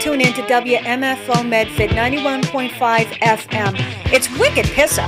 Tune in to WMFO Medford 91.5 FM. It's Wicked Pissa.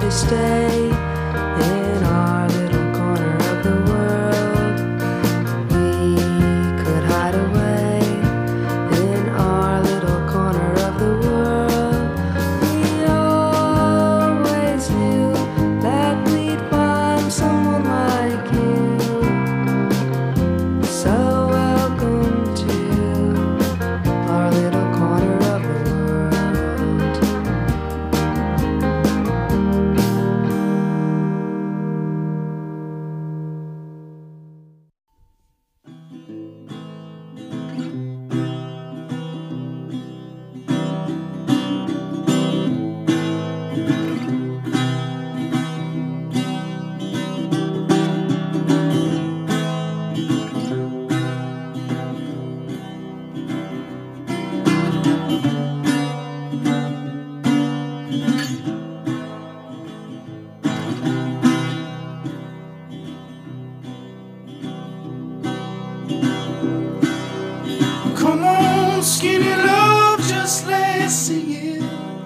to stay in our little corner of the world. We could hide away in our little corner of the world. We always knew that we'd find someone like you. So welcome to our little corner of the world. Come on, skinny love, just let's sing it.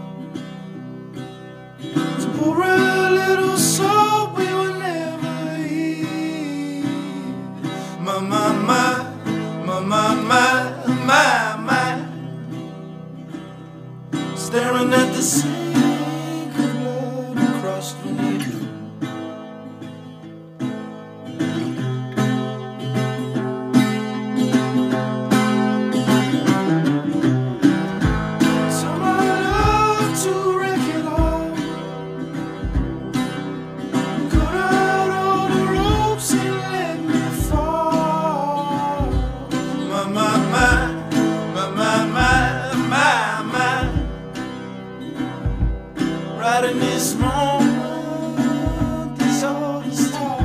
To pour a little soul we will never hear. My, my, my, my, my, my, my, my. Staring at the sink of blood across the needle. Right in this moment, is all the stars.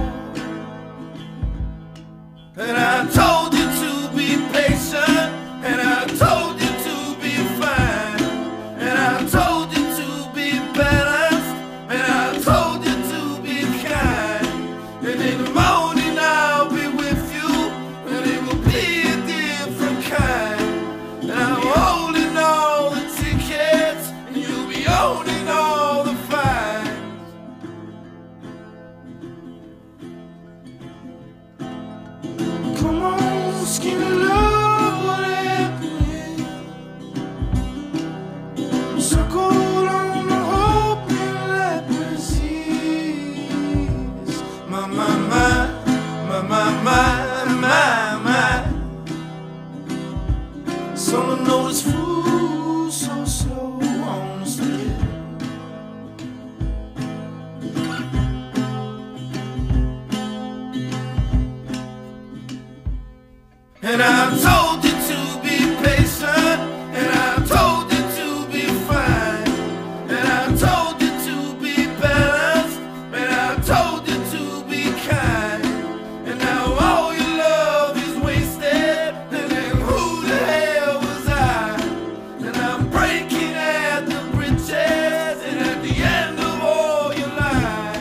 And I told you to be patient, and I told you to be fine, and I told you to be balanced, and I told you to be kind. And in the morning I'll be with you, and it will be a different kind. And I'm holding all the tickets, and you'll be owning all the fines. Come on, skinny love, what happened? Circle on the hope and let me see. My, my, my, my, my, my, my, my. Some notice food so slow on the stairs. And I told you to be patient, and I told you to be fine, and I told you to be balanced, and I told you to be kind. And now all your love is wasted, and then who the hell was I? And I'm breaking at the bridges, and at the end of all your lies.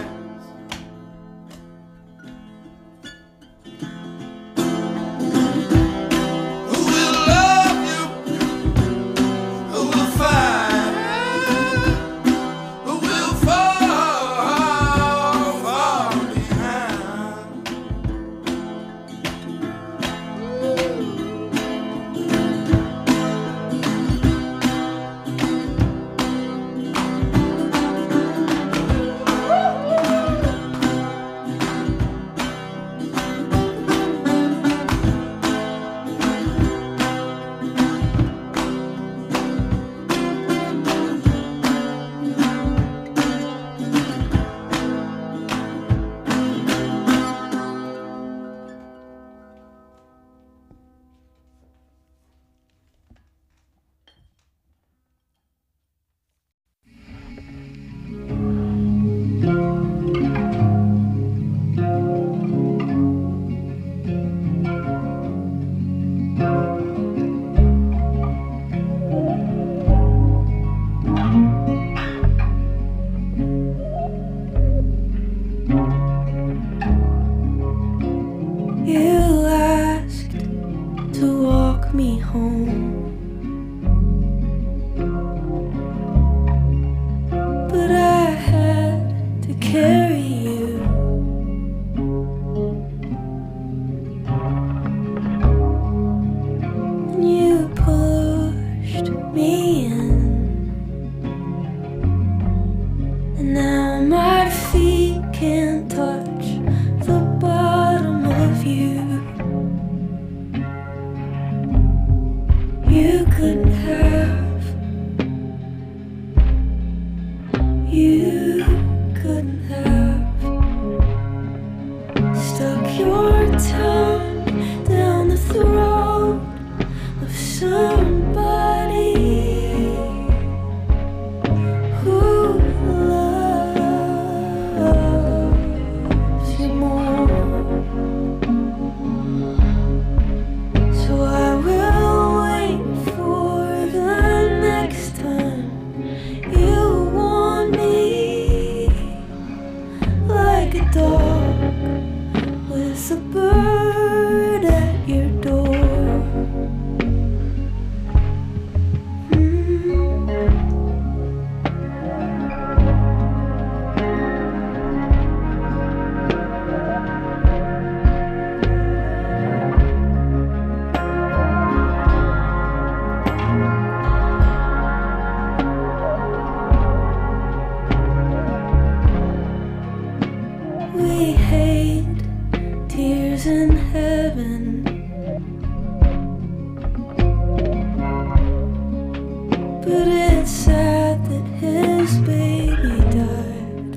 we hate tears in heaven. But it's sad that his baby died.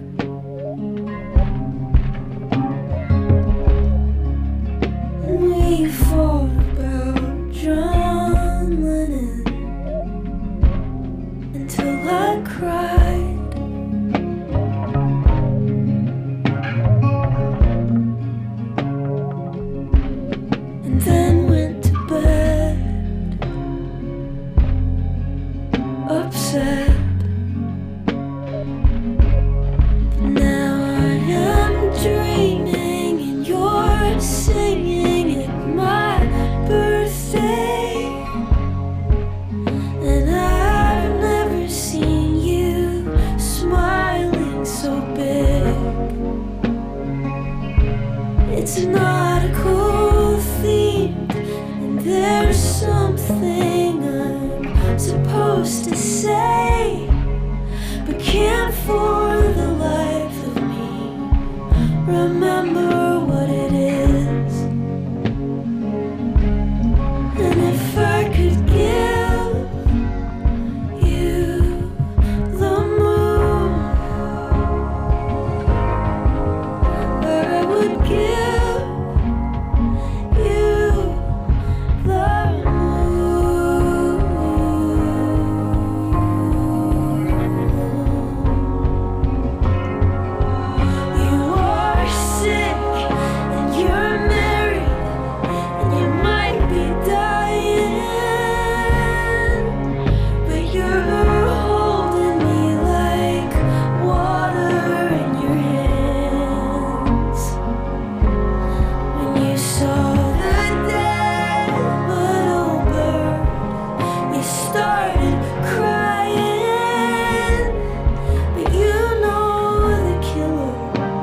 And we fought about John Lennon until I cried. And then went to bed upset. Now I am dreaming and you're singing at my birthday. And I've never seen you smiling so big. It's not a cool theme, and there's something I'm supposed to say, but can't for the life of me remember what it is. And if I could give you the moon, I would give you the moon. You are sick and you're married and you might be dying, but you're holding me like water in your hands. When you saw the dead little bird, you started crying, but you know the killer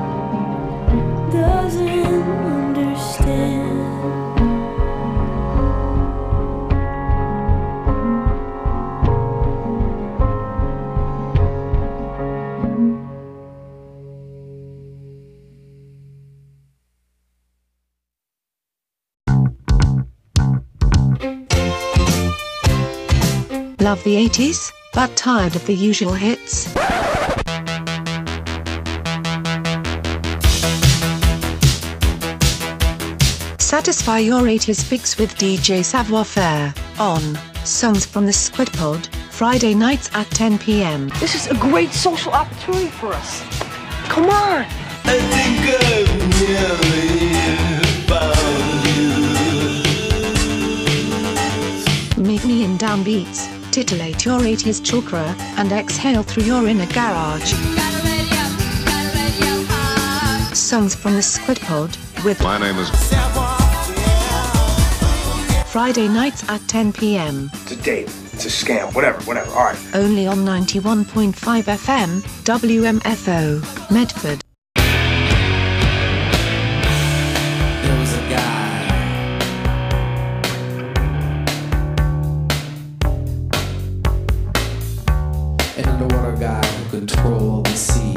doesn't understand. Love the 80s, but tired of the usual hits? Satisfy your 80s fix with DJ Savoir Faire on Songs from the Squid Pod, Friday nights at 10 p.m. This is a great social opportunity for us. Come on. I think I've nearly found you. Meet me in downbeats, titillate your 80s chakra, and exhale through your inner garage. Songs from the Squid Pod with My name is Friday nights at 10 p.m. It's a date. It's a scam. Whatever. All right. Only on 91.5 FM, WMFO, Medford. There was a guy an underwater guy who controlled the sea.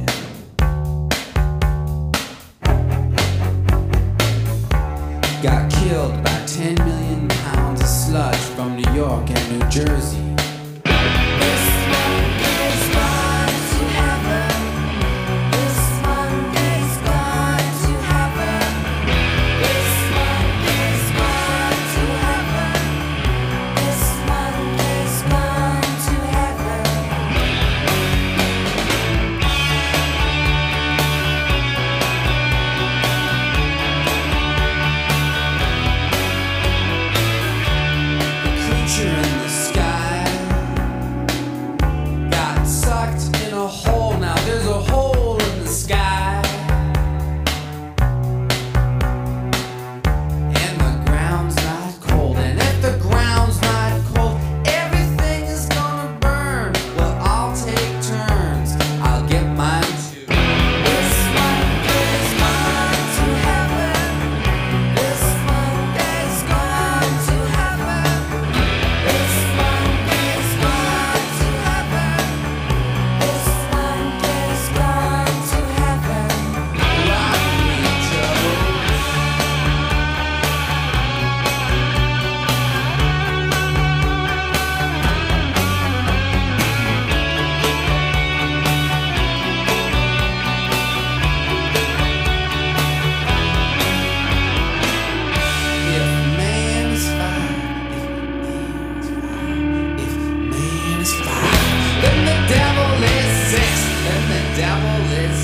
Got killed by 10 million pounds of sludge from New York and New Jersey. Creature in the sky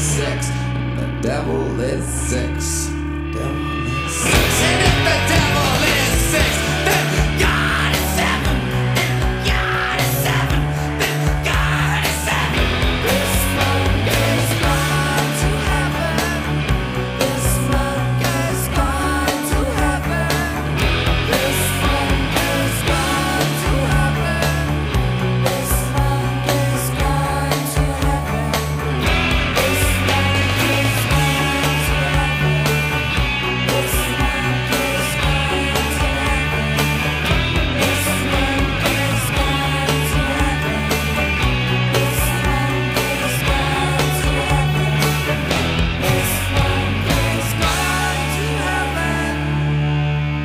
sex, and the devil is sex. Devil is sex. And if the devil is sex, then God is seven. Then God is seven. Then God is seven. This monk is gone to heaven. This monk is gone to heaven. This monk is gone to heaven. This monk is gone to heaven. This monk is gone to heaven. This monk is gone to heaven. This monk is gone to heaven. This monk is gone to heaven. This monk is gone to heaven.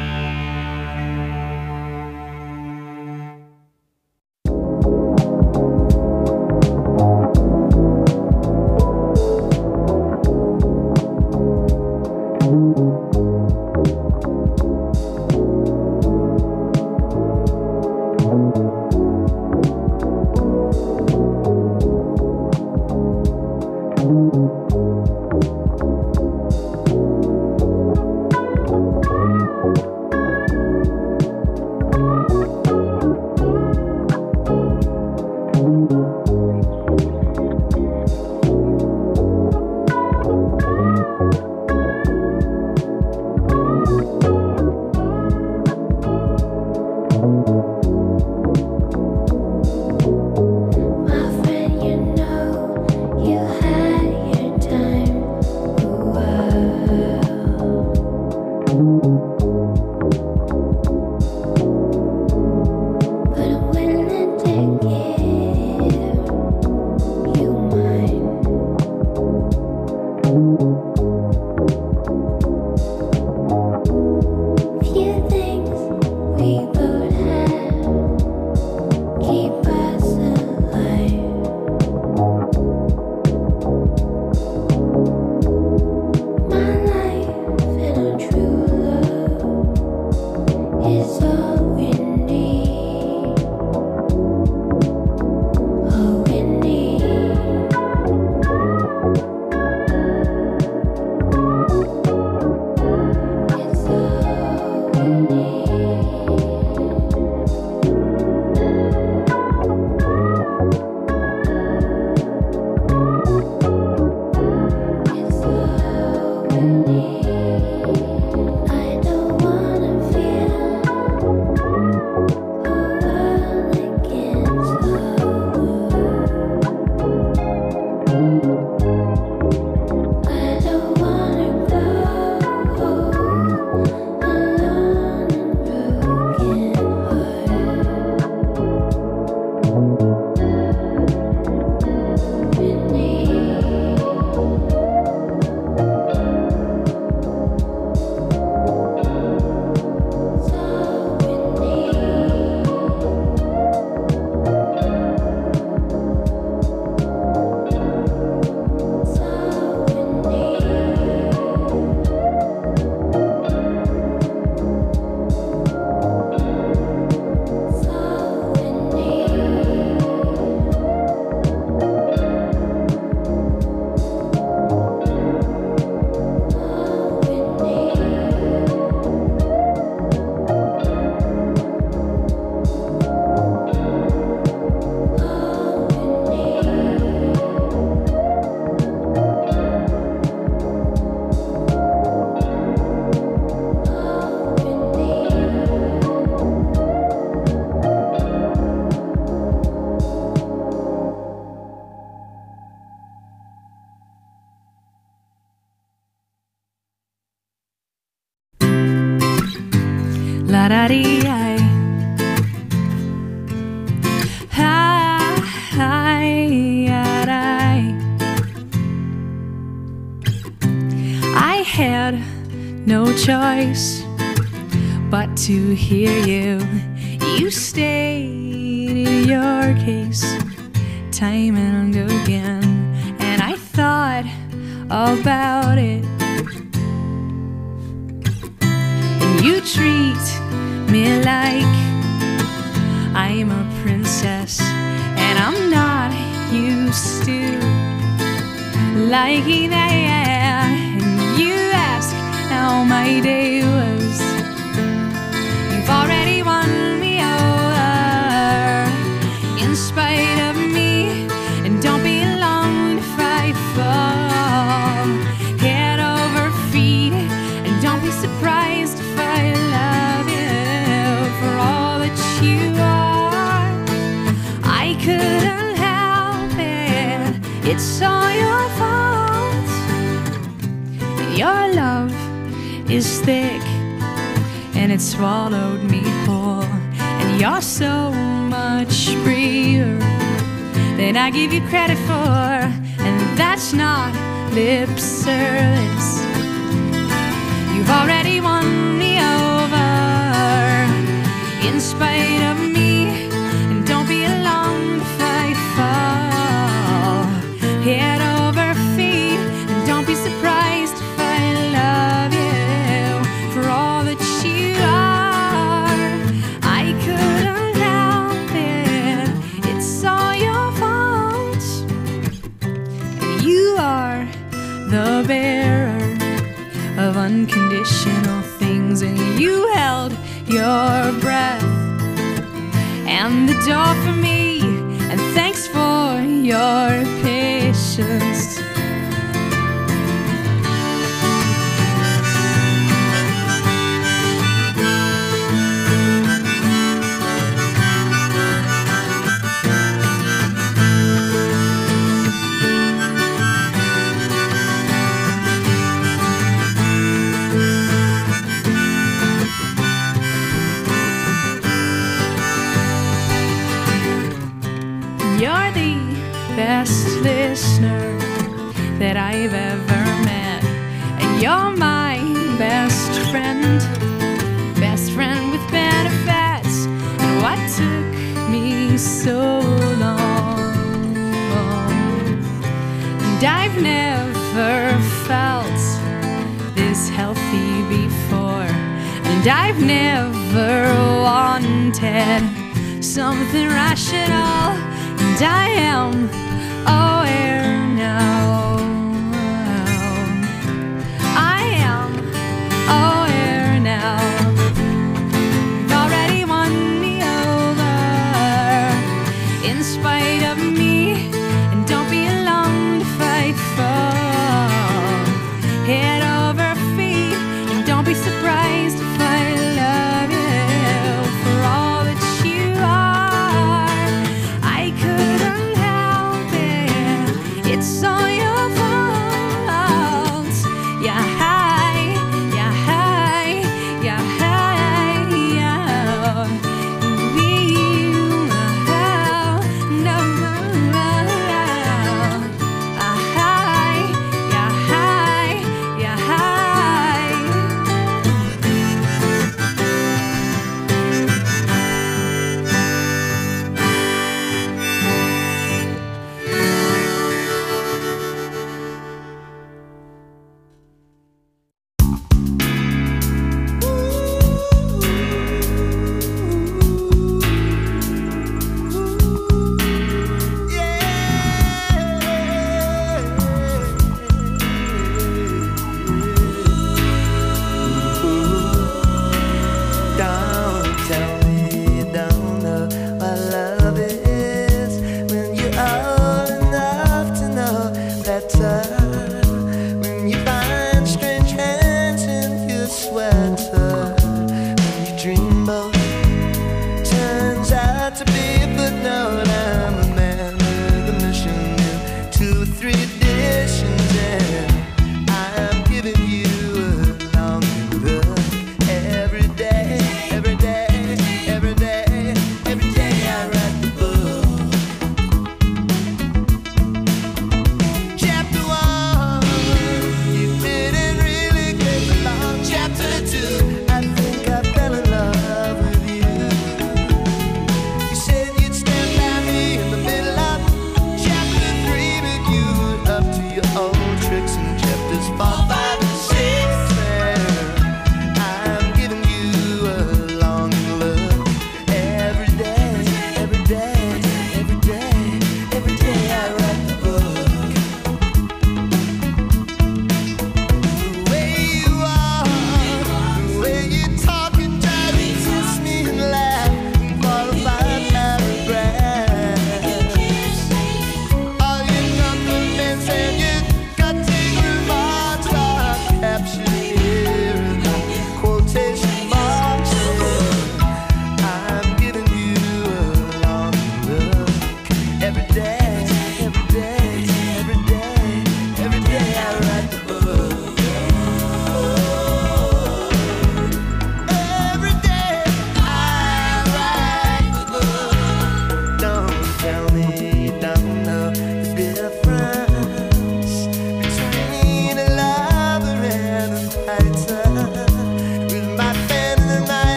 My friend, you know you had your time a while. But I'm willing to give you mine. Few things we both have keep us alive. My life and a true love is all we need. All we need. It's all we need. It's all we need. I don't wanna feel a world against love. I don't wanna go alone and broken heart. We need. It's all we need. It's all we need. It's all we La da dee I. Hi, I had no choice but to hear you. You stated your case time and again, and I thought about it. And you treat me like I'm a princess, and I'm not used to liking that. And you ask how my day was. You've already won me over in spite of me. And don't be long if I fall head over feet. And don't be surprised if I love you for all that you are. I couldn't help it, it's all your fault. Your love is thick and it swallowed me whole. And you're so much freer than I give you credit for. And that's not lip service. You've already won me over in spite of me. And don't be alarmed if I fall head over feet. And don't be surprised if I love you for all that you are. I couldn't help it, it's all your fault. You are the bearer of unconditional things, and you held your breath and the door for me. And thanks for your patience. You're the best listener that I've ever met. And you're my best friend with benefits. And what took me so long? And I've never felt this healthy before. And I've never wanted something rational. And I am aware now. I am aware now. You've already won me over in spite of me. And don't be alarmed if I fall head over feet. And don't be surprised if I love you for all that you are. I couldn't help it, it's all your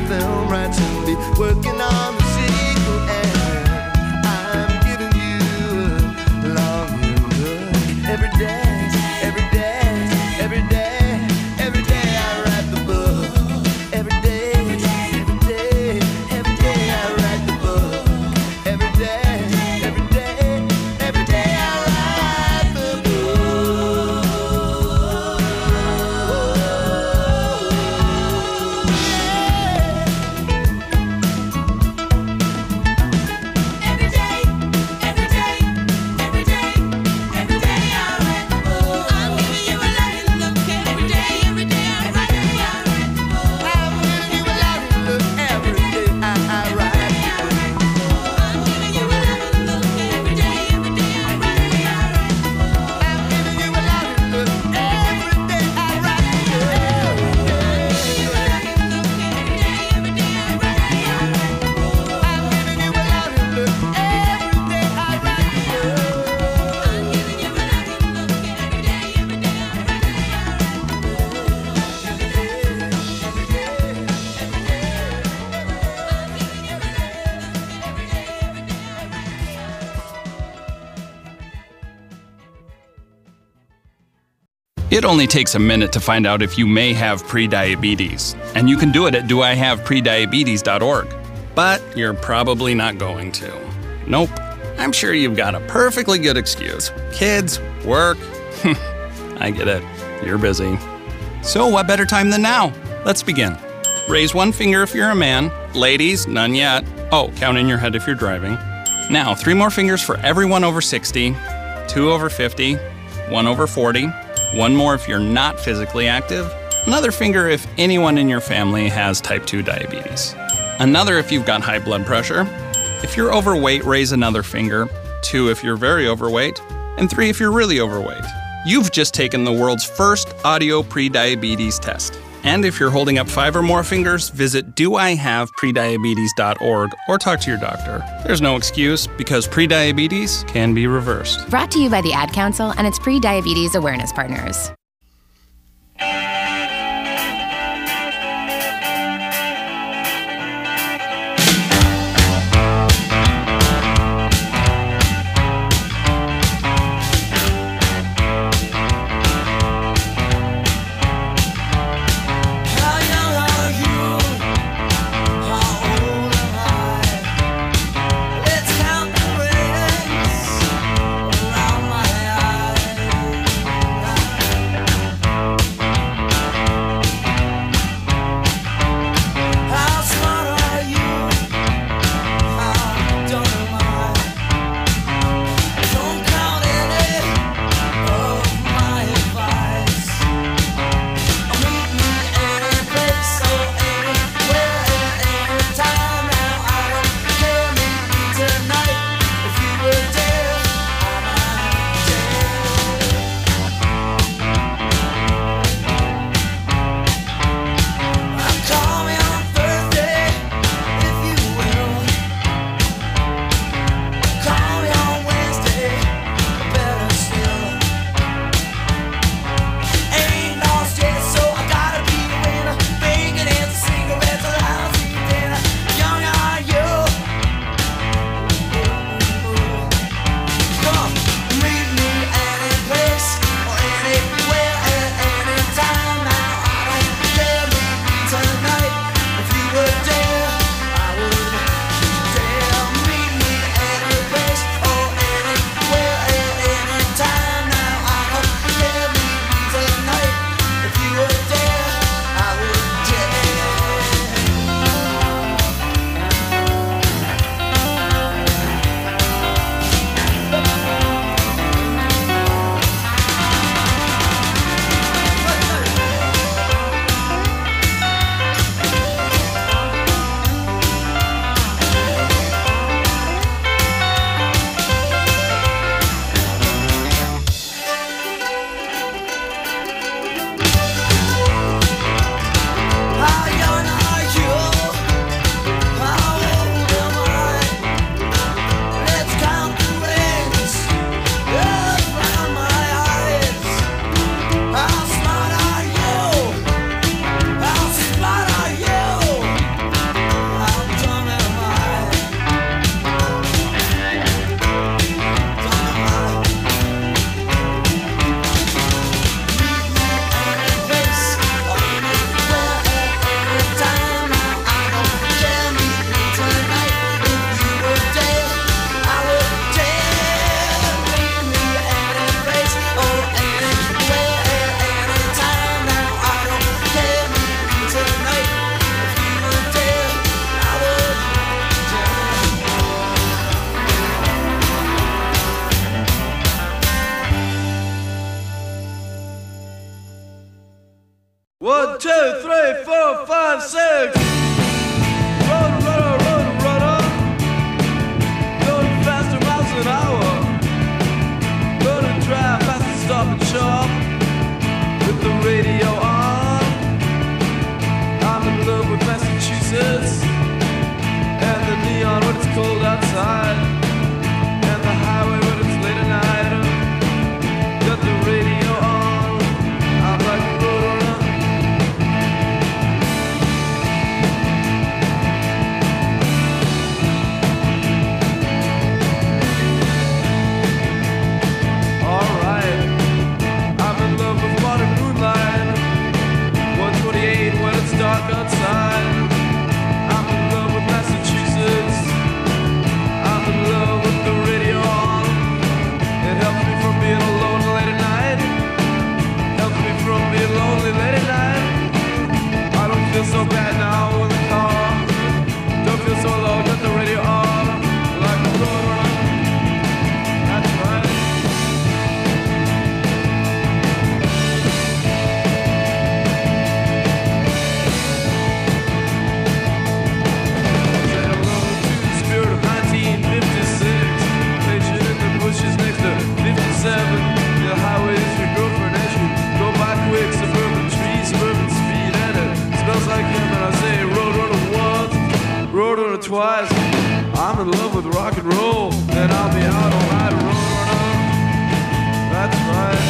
film right soon. Be working on the sequel, and I'm giving you a longing look. Every day, every day, every day, every day I write the book. Every day, every day, every day I write the book. Every day, every day, every day I write the book. Every day, every day, every day, every day I write the book. I'm giving you a loving look. Every day I write the book. I'm giving you a loving look. Every day I write the book. I'm giving you a loving look. Every day I write the book. I'm giving you a loving look. Every day I write the book. It only takes a minute to find out if you may have prediabetes, and you can do it at doihaveprediabetes.org. But you're probably not going to. Nope. I'm sure you've got a perfectly good excuse. Kids, work. I get it. You're busy. So what better time than now? Let's begin. Raise one finger if you're a man. Ladies, none yet. Oh, count in your head if you're driving. Now, 3 more fingers for everyone over 60, 2 over 50, 1 over 40, 1 more if you're not physically active, another finger if anyone in your family has type 2 diabetes, another if you've got high blood pressure. If you're overweight, raise another finger, 2 if you're very overweight, and 3 if you're really overweight. You've just taken the world's first audio prediabetes test. And if you're holding up 5 or more fingers, visit doihaveprediabetes.org or talk to your doctor. There's no excuse because prediabetes can be reversed. Brought to you by the Ad Council and its pre-diabetes awareness partners. How young are you? How old am I? Let's count the rings around my eyes. outside, and the highway when it's late at night. Got the radio on, I'm like a roadrunner. Alright, I'm in love with modern moonlight. 128 when it's dark outside. I'm in love with Massachusetts. I'm in love with the radio on. It helps me from being alone late at night. Helps me from being lonely late at night. I don't feel so bad now in the car. Don't feel so alone, got the radio on. Like a roadrunner. That's right. Say hello to the spirit of 1956. Station in the bushes next to 57. The highway is your girlfriend as you go by quick. Suburban trees, suburban speed, and it smells like him. And I say roadrunner once, roadrunner twice. I'm in love with rock and roll, and I'll be out all night, roadrunner. That's right.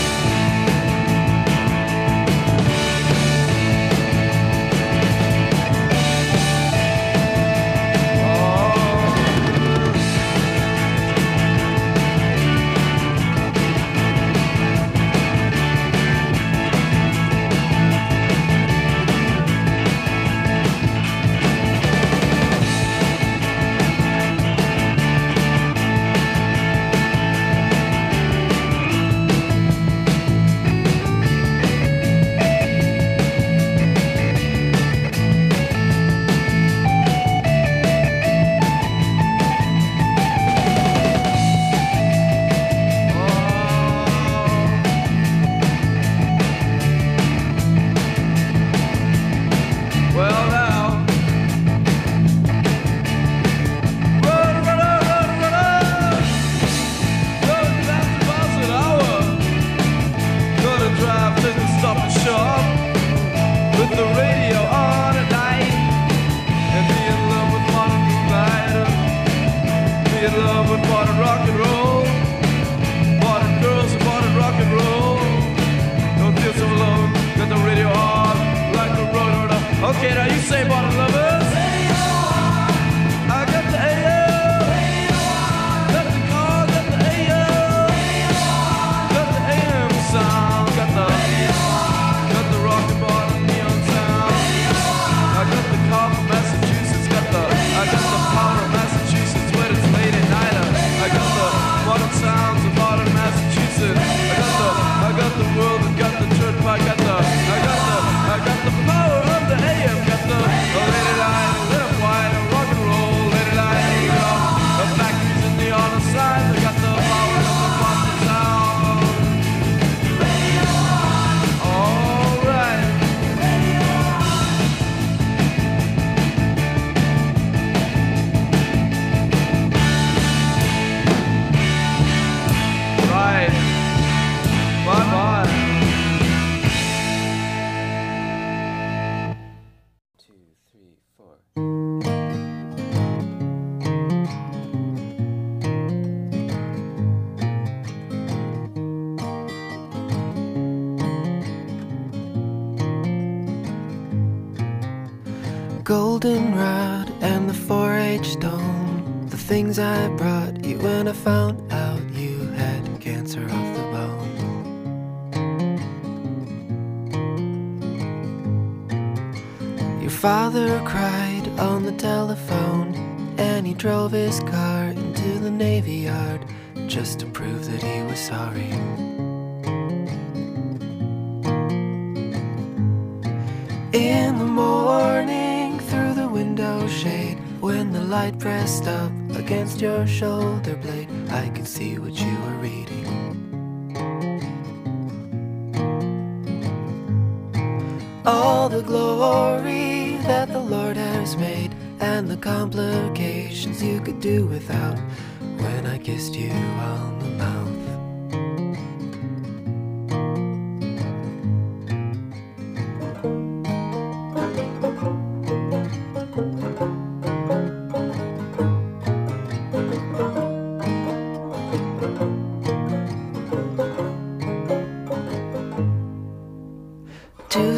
Well now, roadrunner, going down to miles an hour. Gonna drive to the Stop and Shop with the radio on at night, and be in love with modern moonlight. Be in love with modern rock and roll, modern girls and modern rock and roll. Don't feel so alone, got the radio on like a roadrunner. Okay, now you say modern lovers. I got the AM, got the car, got the AM, got the AM sound, got the rock and modern neon sound. I got the car from Massachusetts, I got the power of Massachusetts when it's late at night. I got the modern sounds of modern Massachusetts. I got the world, I got the turnpike, I got the power of the AM, got the late at night, lit up white, rock and roll, late at night, you know, the factories and the on the side, I got the power of the modern sound. Alright. Right. Bye-bye. 2, 3, 4. Goldenrod and the 4-H stone, the things I brought you when I found out you had cancer of the bone. Your father cried on the telephone, and he drove his car into the Navy Yard just to prove that he was sorry. In the morning, through the window shade, when the light pressed up against your shoulder blade, I could see what you were reading. All the glory that the Lord has made, and the complications you could do without, when I kissed you on the mouth.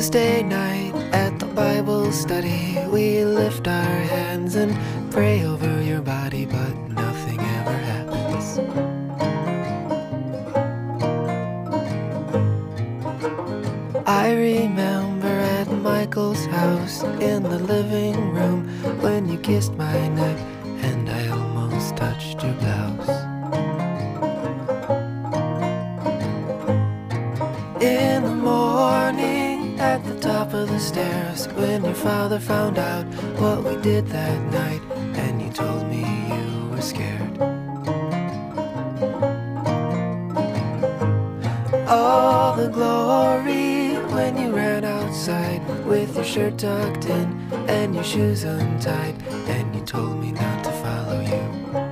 Wednesday night at the Bible study, we lift our hands and pray over your body, but nothing ever happens. I remember at Michael's house in the living room when you kissed my neck and I almost touched your blouse. In the morning at the top of the stairs when your father found out what we did that night and you told me you were scared. All the glory when you ran outside with your shirt tucked in and your shoes untied and you told me not to follow you.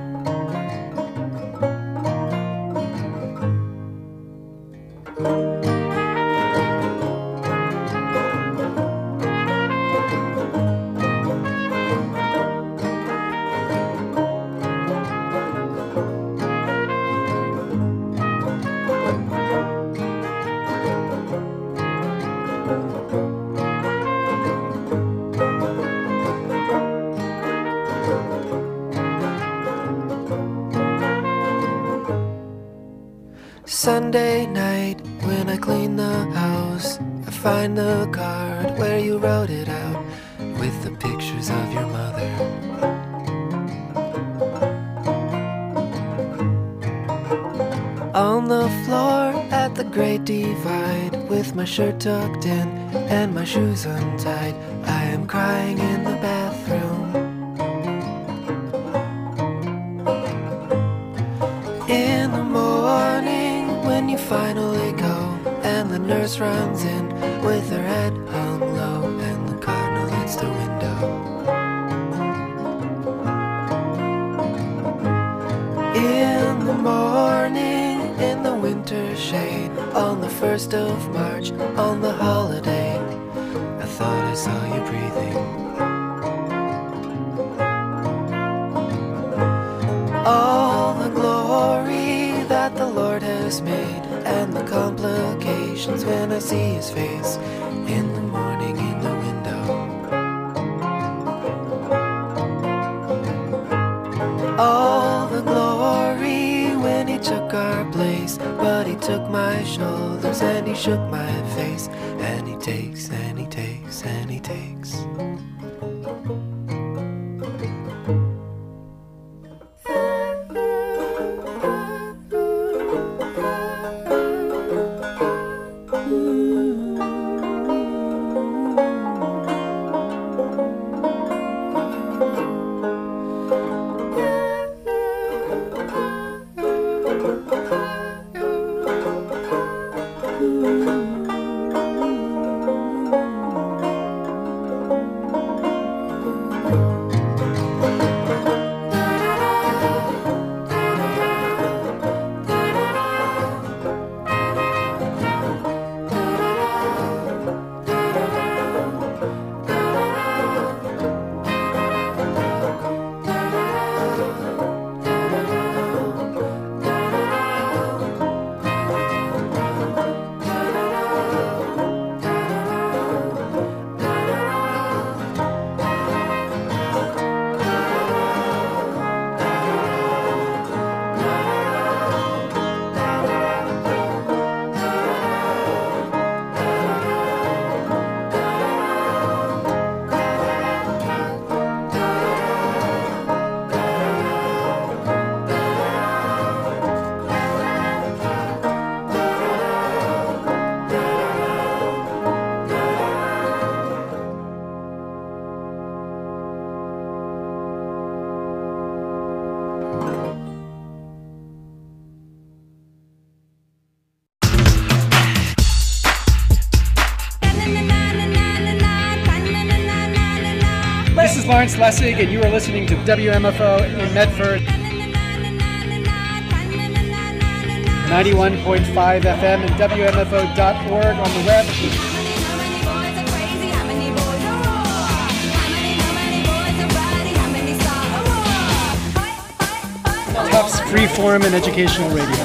Sunday night when I clean the house, I find the card where you wrote it out with the pictures of your mother. On the floor at the Great Divide with my shirt tucked in and my shoes untied, I am crying in the bathroom. In the morning when you finally go and the nurse runs in with her head hung low and the cardinal hits the window. In the morning in the winter shade on the 1st of March on the holiday, I thought I saw you breathing. All the glory that the Lord has made and the complications when I see his face in the morning in the window. All the glory when he took our place, but he took my shoulders and he shook my face, and he takes and he takes and he takes. This is Lawrence Lessig, and you are listening to WMFO in Medford. 91.5 FM and WMFO.org on the web. Tufts Freeform and Educational Radio.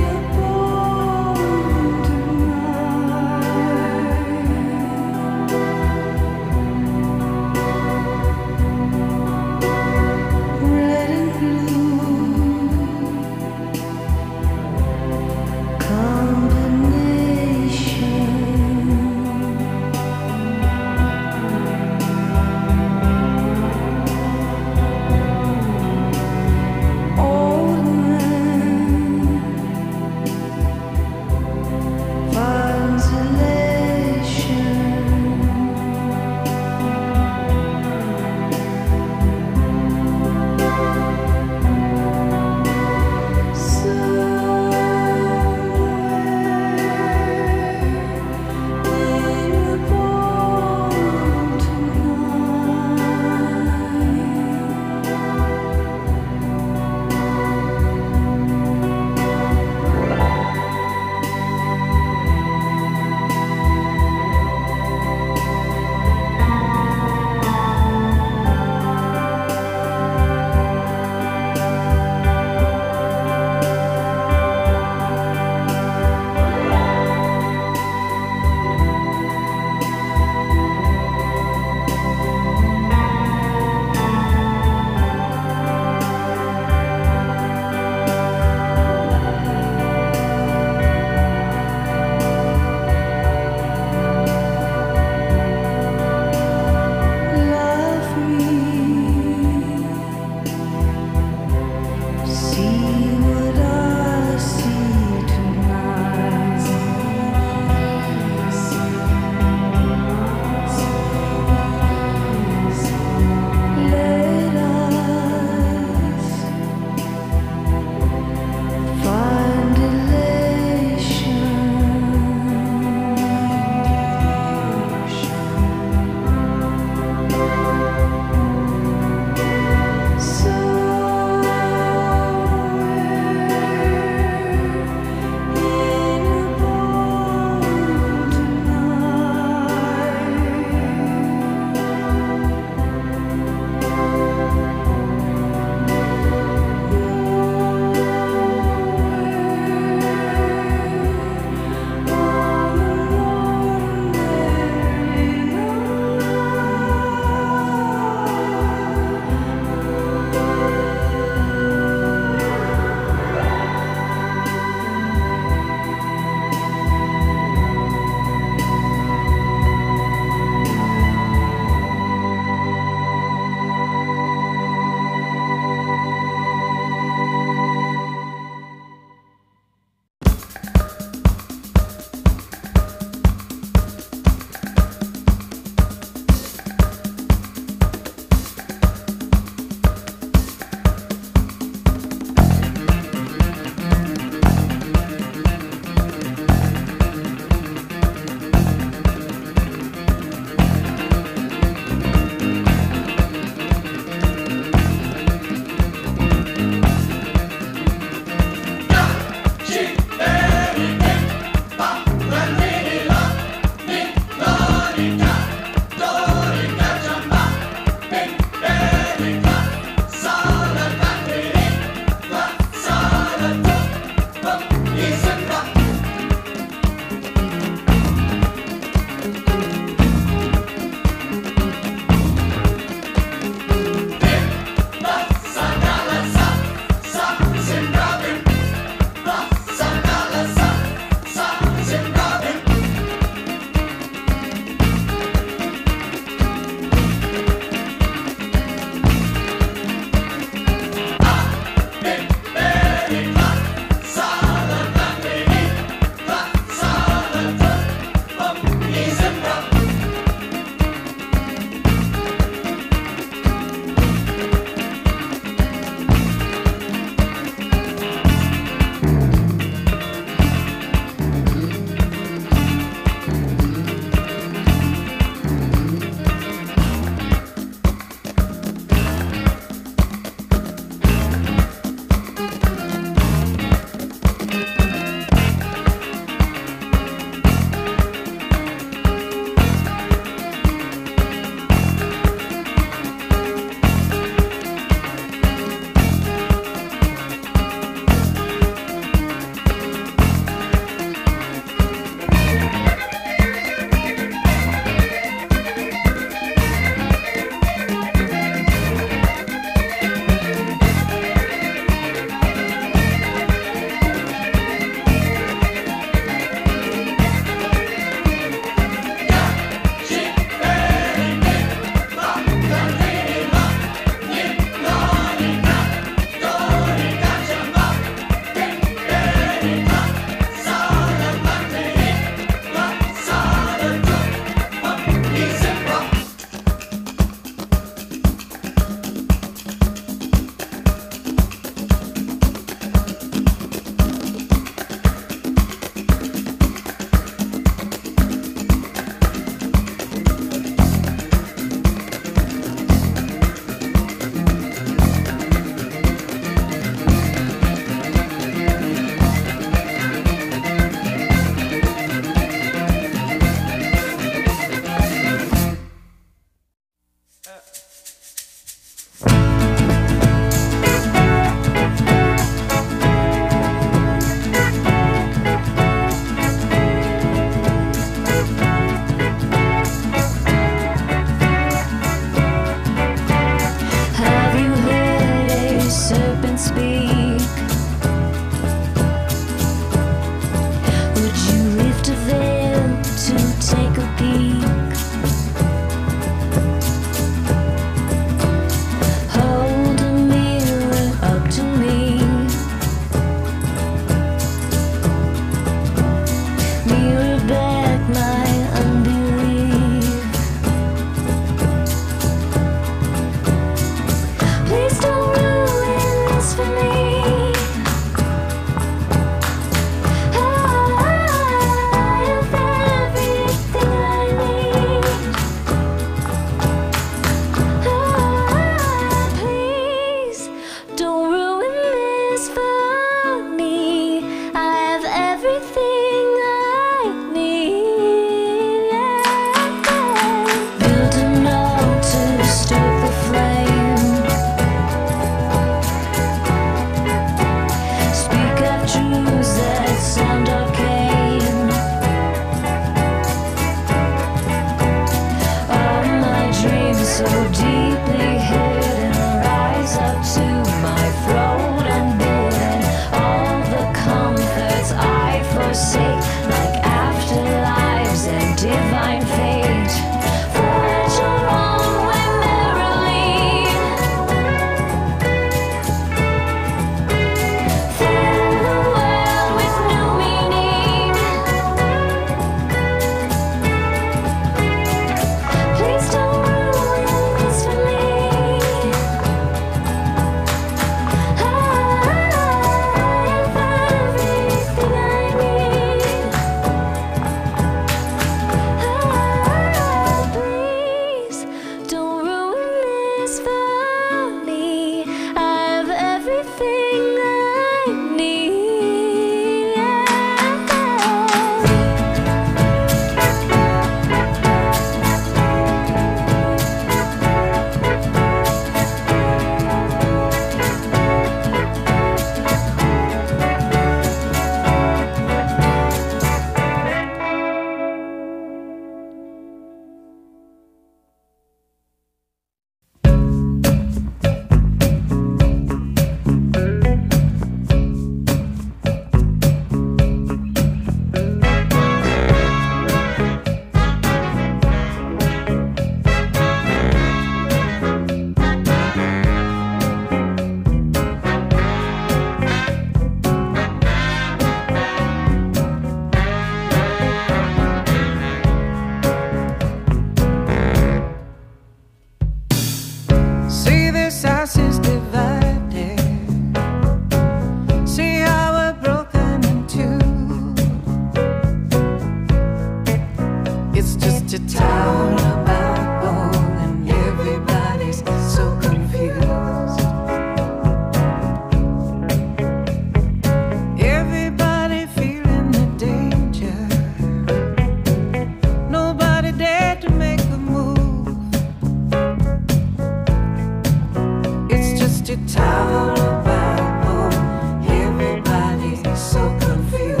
a tower about home. Everybody's so confused.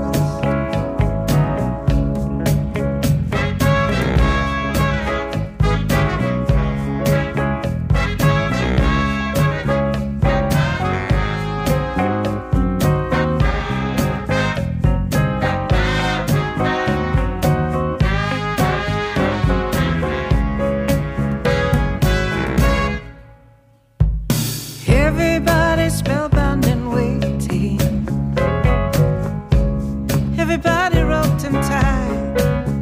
Everybody's spellbound and waiting. Everybody roped and tied.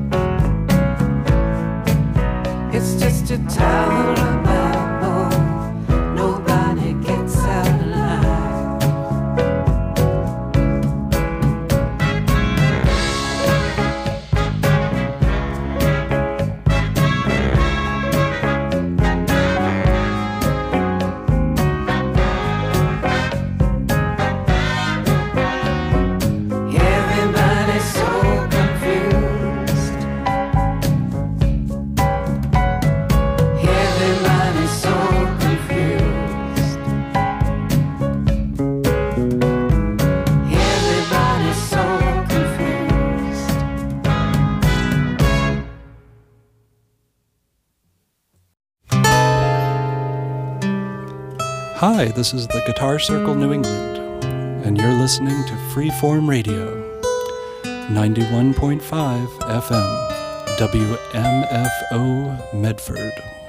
It's just a tower about home. Nobody gets out alive. Everybody's so confused. Everybody's so confused. Everybody's so confused. Hi, this is the Guitar Circle New England, and you're listening to Freeform Radio, 91.5 FM, WMFO Medford.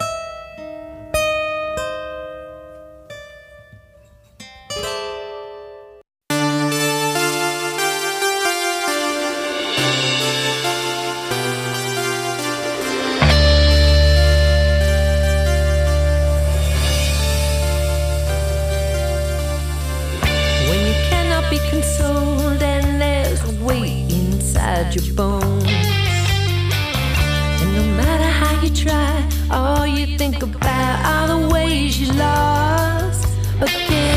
When you cannot be consoled and there's weight inside your bones, and no matter how you try, all you think about are the ways you lost again.